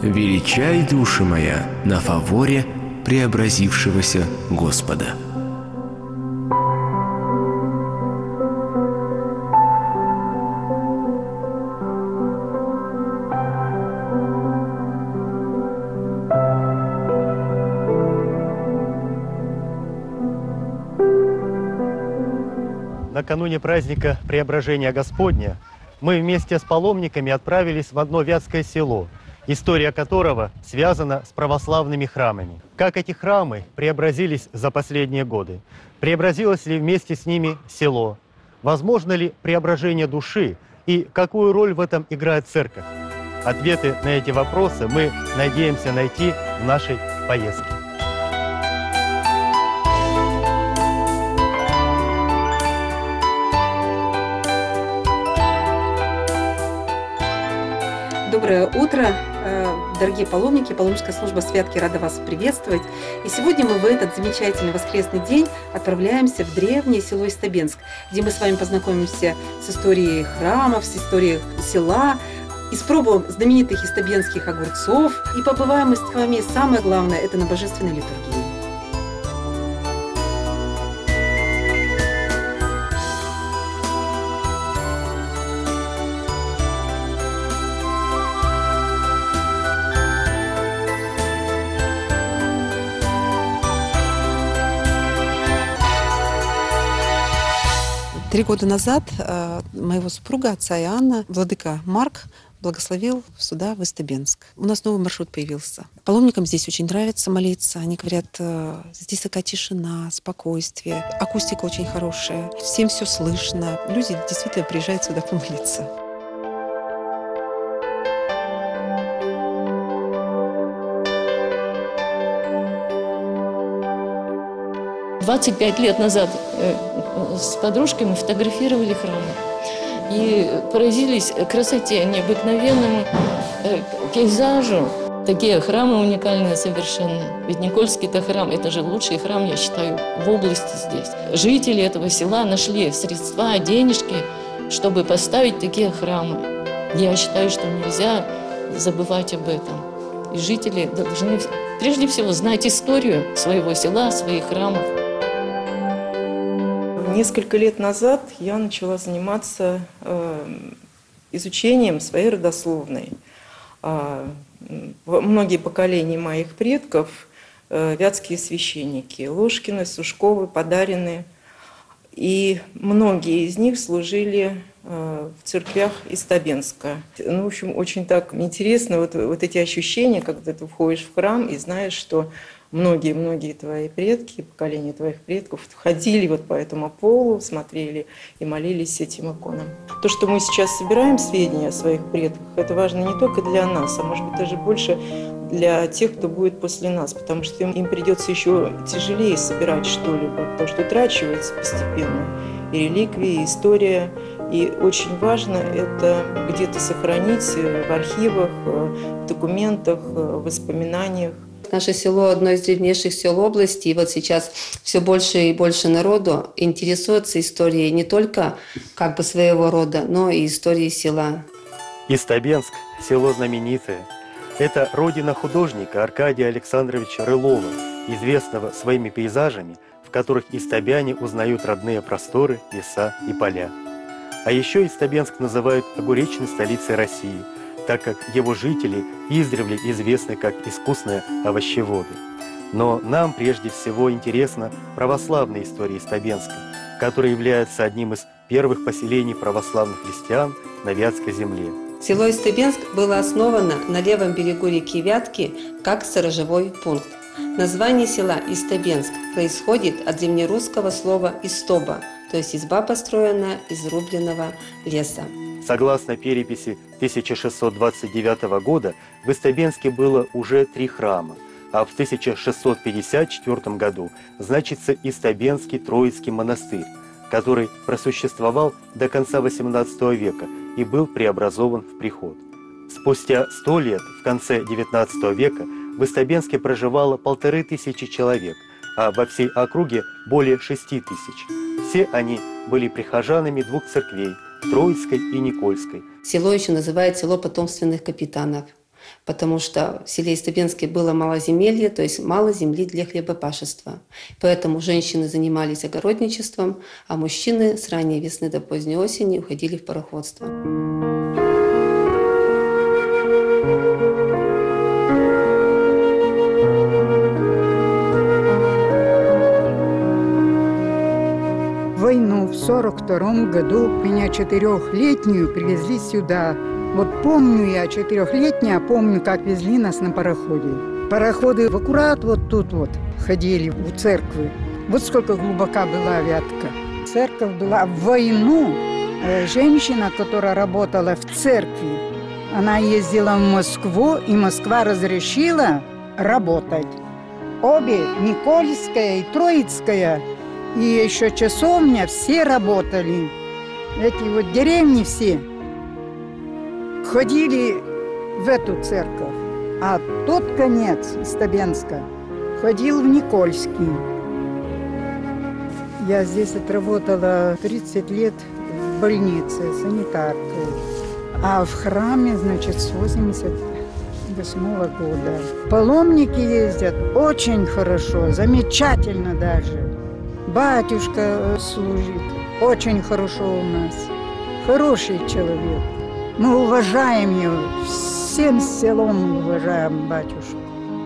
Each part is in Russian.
Величай, душа моя, на фаворе преобразившегося Господа. Накануне праздника Преображения Господня мы вместе с паломниками отправились в одно вятское село, история которого связана с православными храмами. Как эти храмы преобразились за последние годы? Преобразилось ли вместе с ними село? Возможно ли преображение души? И какую роль в этом играет церковь? Ответы на эти вопросы мы надеемся найти в нашей поездке. Доброе утро, дорогие паломники, паломническая служба «Святки» рада вас приветствовать. И сегодня мы в этот замечательный воскресный день отправляемся в древнее село Истабенск, где мы с вами познакомимся с историей храмов, с историей села, испробуем знаменитых истабенских огурцов и побываем мы с вами, самое главное, это на божественной литургии. Три года назад моего супруга, отца Иоанна, владыка Марк, благословил сюда, в Истабенск. У нас новый маршрут появился. Паломникам здесь очень нравится молиться. Они говорят, здесь такая тишина, спокойствие, акустика очень хорошая, всем все слышно. Люди действительно приезжают сюда помолиться. — 25 лет назад с подружкой мы фотографировали храмы и поразились красоте, необыкновенному пейзажу. Такие храмы уникальные совершенно. Ведь Никольский-то храм – это же лучший храм, я считаю, в области здесь. Жители этого села нашли средства, денежки, чтобы поставить такие храмы. Я считаю, что нельзя забывать об этом. И жители должны прежде всего знать историю своего села, своих храмов. Несколько лет назад я начала заниматься изучением своей родословной. Многие поколения моих предков – вятские священники, Ложкины, Сушковы, Подарины. И многие из них служили в церквях Истабенска. Ну, в общем, очень так интересно вот эти ощущения, когда ты входишь в храм и знаешь, что многие твои предки, поколения твоих предков ходили вот по этому полу, смотрели и молились этим иконам. То, что мы сейчас собираем сведения о своих предках, это важно не только для нас, а может быть даже больше для тех, кто будет после нас, потому что им придется еще тяжелее собирать что-либо, потому что утрачивается постепенно и реликвии, и история. И очень важно это где-то сохранить в архивах, в документах, в воспоминаниях. Наше село – одно из древнейших сел области, и вот сейчас все больше и больше народу интересуется историей не только как бы своего рода, но и историей села. Истабенск – село знаменитое. Это родина художника Аркадия Александровича Рылова, известного своими пейзажами, в которых истабяне узнают родные просторы, леса и поля. А еще Истабенск называют огуречной столицей России, так как его жители издревле известны как искусные овощеводы. Но нам прежде всего интересна православная история Истабенска, которая является одним из первых поселений православных христиан на Вятской земле. Село Истабенск было основано на левом берегу реки Вятки как сторожевой пункт. Название села Истабенск происходит от древнерусского слова «истоба», то есть изба, построенная из рубленного леса. Согласно переписи 1629 года, в Истабенске было уже 3 храма, а в 1654 году значится Истабенский Троицкий монастырь, который просуществовал до конца XVIII века и был преобразован в приход. Спустя 100 лет, в конце XIX века, в Истабенске проживало 1500 человек, а во всей округе более 6000. Все они были прихожанами 2 церквей – Троицкой и Никольской. Село еще называют село потомственных капитанов. потому что в селе Истебенске было малоземелье, то есть мало земли для хлебопашества. Поэтому женщины занимались огородничеством, а мужчины с ранней весны до поздней осени уходили в пароходство. Войну в 1942 году меня 4-летнюю привезли сюда. Вот помню я 4-летняя, помню, как везли нас на пароходе. Пароходы аккурат вот тут вот ходили у церкви. Вот сколько глубока была Вятка. Церковь была в войну. Женщина, которая работала в церкви, она ездила в Москву, и Москва разрешила работать. Обе, Никольская и Троицкая, и еще часовня, все работали. Эти вот деревни все ходили в эту церковь. А тот конец Истебенска ходил в Никольский. Я здесь отработала 30 лет в больнице, санитаркой. А в храме, значит, с 1988 года. Паломники ездят очень хорошо, замечательно даже. Батюшка служит очень хорошо у нас. Хороший человек. Мы уважаем его. Всем селом мы уважаем батюшку.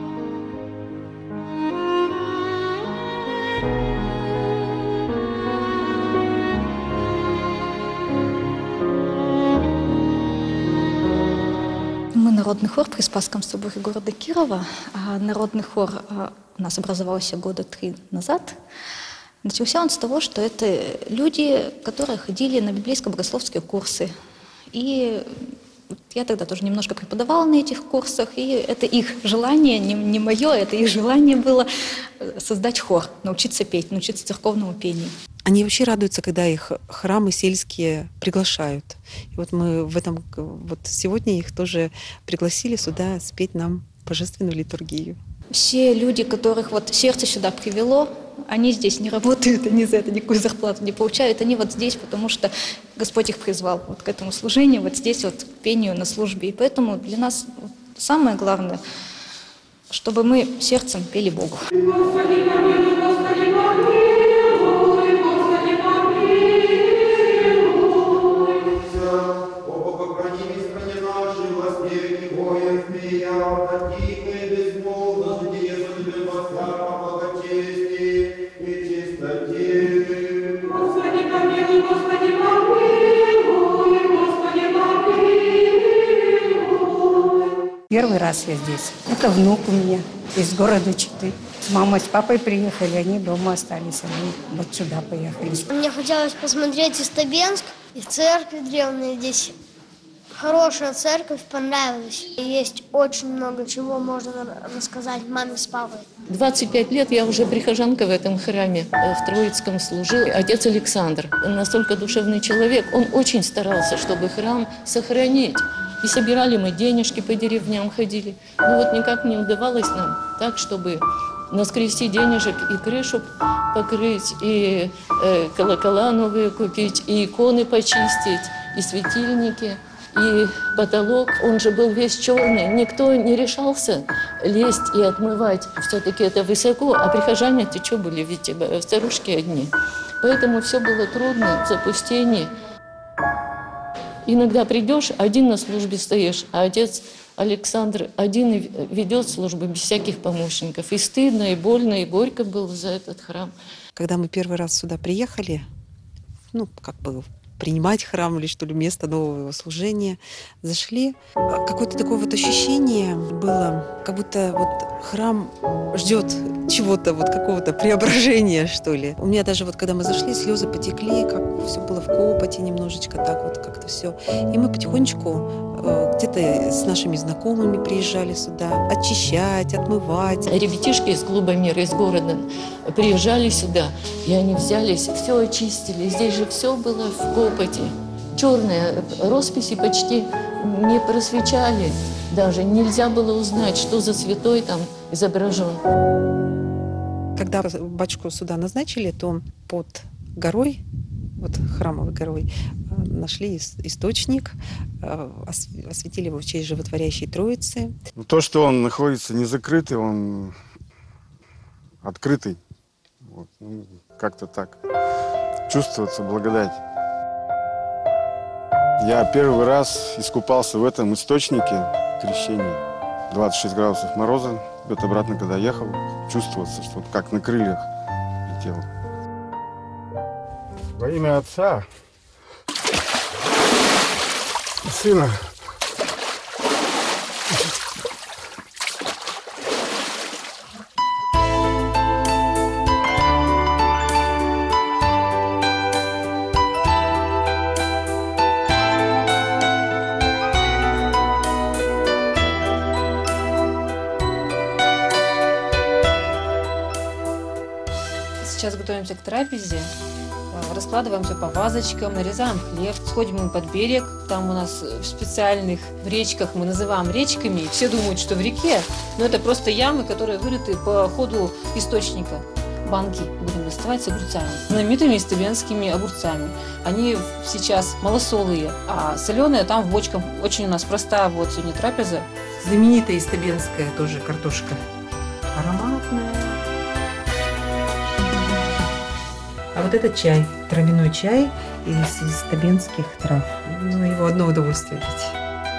Мы народный хор при Спасском соборе города Кирова. Народный хор у нас образовался года 3 назад. Начался он с того, что это люди, которые ходили на библейско-богословские курсы. И я тогда тоже немножко преподавала на этих курсах, и это их желание, не мое, это их желание было создать хор, научиться петь, научиться церковному пению. Они вообще радуются, когда их храмы сельские приглашают. И вот мы в этом, вот сегодня их тоже пригласили сюда спеть нам божественную литургию. Все люди, которых вот сердце сюда привело, они здесь не работают, они за это никакую зарплату не получают. Они вот здесь, потому что Господь их призвал вот к этому служению, вот здесь вот к пению на службе. И поэтому для нас самое главное, чтобы мы сердцем пели Богу. Первый раз я здесь. Это внук у меня из города Читы. Мама с папой приехали, они дома остались, они вот сюда поехали. Мне хотелось посмотреть Истебенск и церкви древние здесь. Хорошая церковь, понравилась. Есть очень много чего можно рассказать маме с папой. 25 лет я уже прихожанка в этом храме, в Троицком служил. Отец Александр, настолько душевный человек, он очень старался, чтобы храм сохранить. И собирали мы денежки, по деревням ходили. Но вот никак не удавалось нам так, чтобы наскрести денежек и крышу покрыть, и колокола новые купить, и иконы почистить, и светильники, и потолок. Он же был весь черный. Никто не решался лезть и отмывать. Все-таки это высоко, а прихожане-то что были, ведь старушки одни. Поэтому все было трудно, в запустении. Иногда придешь, один на службе стоишь, а отец Александр один ведет службу без всяких помощников. И стыдно, и больно, и горько было за этот храм. Когда мы первый раз сюда приехали, как бы принимать храм или что ли, место нового служения, зашли, какое-то такое вот ощущение было, как будто вот храм ждет чего-то, вот какого-то преображения, что ли. У меня даже вот, когда мы зашли, слезы потекли, как все было в копоти немножечко, так вот как-то все. И мы потихонечку где-то с нашими знакомыми приезжали сюда очищать, отмывать. Ребятишки из клуба «Мир», из города приезжали сюда, и они взялись, все очистили. Здесь же все было в копоти. Черные росписи почти не просвечали. Даже нельзя было узнать, что за святой там изображен. Когда батюшку сюда назначили, то под горой, вот храмовой горой, нашли источник, осветили его в честь Животворящей Троицы. То, что он находится не закрытый, он открытый. Вот. Как-то так. Чувствуется благодать. Я первый раз искупался в этом источнике крещения. 26 градусов мороза. Вот обратно, когда ехал, чувствовался, что вот как на крыльях летел. Во имя Отца и Сына. Сейчас готовимся к трапезе, раскладываем все по вазочкам, нарезаем хлеб, сходим мы под берег, там у нас в специальных речках, мы называем речками, все думают, что в реке, но это просто ямы, которые вырыты по ходу источника. Банки будем доставать с огурцами, знаменитыми истебенскими огурцами. Они сейчас малосолые, а соленые там в бочках. Очень у нас простая вот сегодня трапеза. Знаменитая истебенская тоже картошка. Ароматная. А вот это чай, травяной чай из истебенских трав. Ну, его одно удовольствие пить.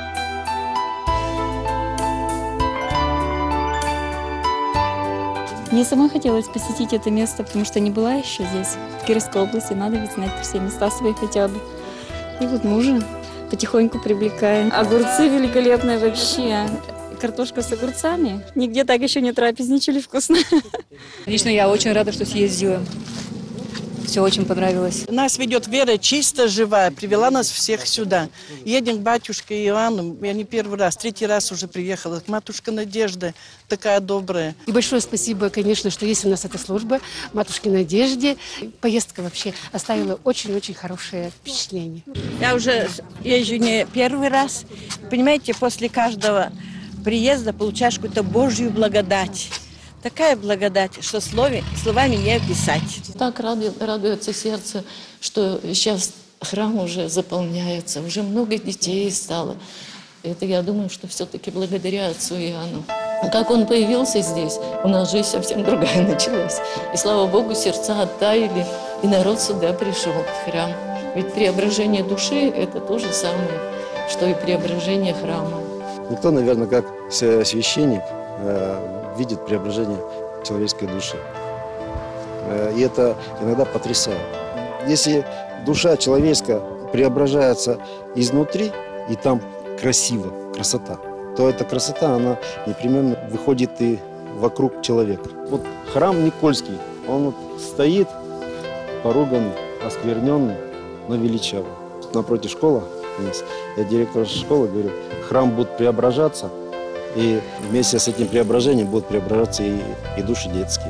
Мне самой хотелось посетить это место, потому что не была еще здесь, в Кировской области. Надо ведь знать все места свои хотя бы. И вот мужа потихоньку привлекаем. Огурцы великолепные вообще. Картошка с огурцами. Нигде так еще не трапезничали вкусно. Лично я очень рада, что съездила. Все очень понравилось. Нас ведет Вера чисто живая, привела нас всех сюда. Едем к батюшке Иоанну, я не первый раз, третий раз уже приехала. Матушка Надежда, такая добрая. И большое спасибо, конечно, что есть у нас эта служба Матушке Надежде. Поездка вообще оставила очень-очень хорошее впечатление. Я уже езжу не первый раз. Понимаете, после каждого приезда получаешь какую-то Божью благодать. Такая благодать, что словами не описать. Так радуется сердце, что сейчас храм уже заполняется, уже много детей стало. Это, я думаю, что все-таки благодаря отцу Иоанну. Как он появился здесь, у нас жизнь совсем другая началась. И, слава Богу, сердца оттаяли, и народ сюда пришел, в храм. Ведь преображение души – это то же самое, что и преображение храма. Никто, наверное, как священник, видит преображение человеческой души. И это иногда потрясает. Если душа человеческая преображается изнутри, и там красиво, красота, то эта красота, она непременно выходит и вокруг человека. Вот храм Никольский, он вот стоит поруганный, оскверненный, но величавый. Напротив школы у нас, я директор школы, говорю, храм будет преображаться, и вместе с этим преображением будут преображаться и души детские.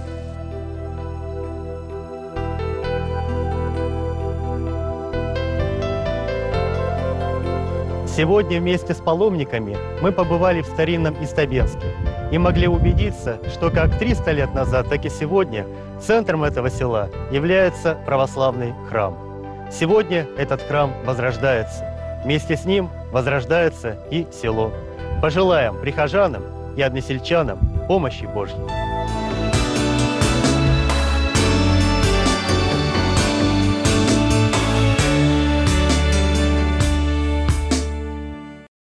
Сегодня вместе с паломниками мы побывали в старинном Истебенске и могли убедиться, что как 300 лет назад, так и сегодня центром этого села является православный храм. Сегодня этот храм возрождается. Вместе с ним возрождается и село. Пожелаем прихожанам и односельчанам помощи Божьей.